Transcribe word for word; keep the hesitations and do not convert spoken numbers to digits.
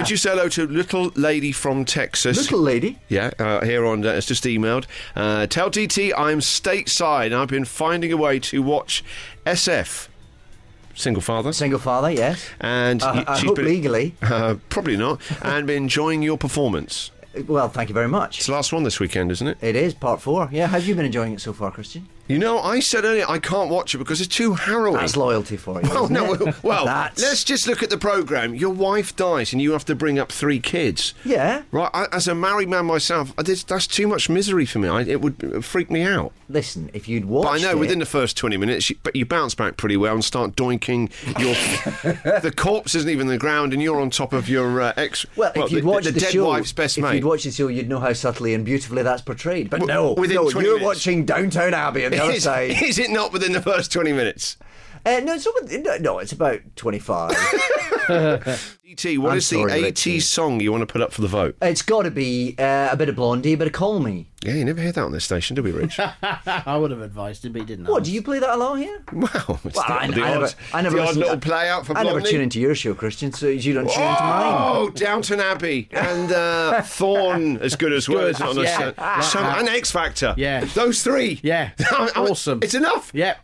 could you say hello to Little Lady from Texas? Little Lady? Yeah, uh, here on, uh, it's just emailed. Uh, Tell D T I'm stateside and I've been finding a way to watch S F. Single father. Single father, yes. And uh, y- I she's hope been, legally. Uh, probably not. And been enjoying your performance. Well, thank you very much. It's the last one this weekend, isn't it? It is, part four. Yeah, how have you been enjoying it so far, Christian? You know, I said earlier I can't watch it because it's too harrowing. That's loyalty for you. Well, isn't no, it? well, That's... let's just look at the programme. Your wife dies and you have to bring up three kids. Yeah. Right, I, as a married man myself, I did, that's too much misery for me. I, it would it would freak me out. Listen, if you'd watched But I know it... within the first twenty minutes, you, but you bounce back pretty well and start doinking your... the corpse isn't even on the ground and you're on top of your uh, ex... Well, well if you'd the, watched the, the, the dead show, wife's best if mate. you'd watched the show, you'd know how subtly and beautifully that's portrayed. But W- no, within no, twenty you're minutes. watching Downtown Abbey on the other is, side. Is it not within the first twenty minutes? Uh, no, it's over, no, no, it's about twenty-five. D T, what I'm is the sorry, Richie. eighties song you want to put up for the vote? It's got to be uh, a bit of Blondie, a bit of Call Me. Yeah, you never hear that on this station, do we, Rich? I would have advised him, but he didn't. What, ask. do you play that a lot here? Well, it's Well, the, I, the I odd, never, I never the odd listen- little play out for I never Blondie. tune into your show, Christian, so you don't tune into mine. Oh, Downton Abbey and uh, Thorn as good as well. Good, Isn't it, on yeah. the show? Some, and X Factor. Yeah. Those three. Yeah. I- I- Awesome. It's enough. Yeah.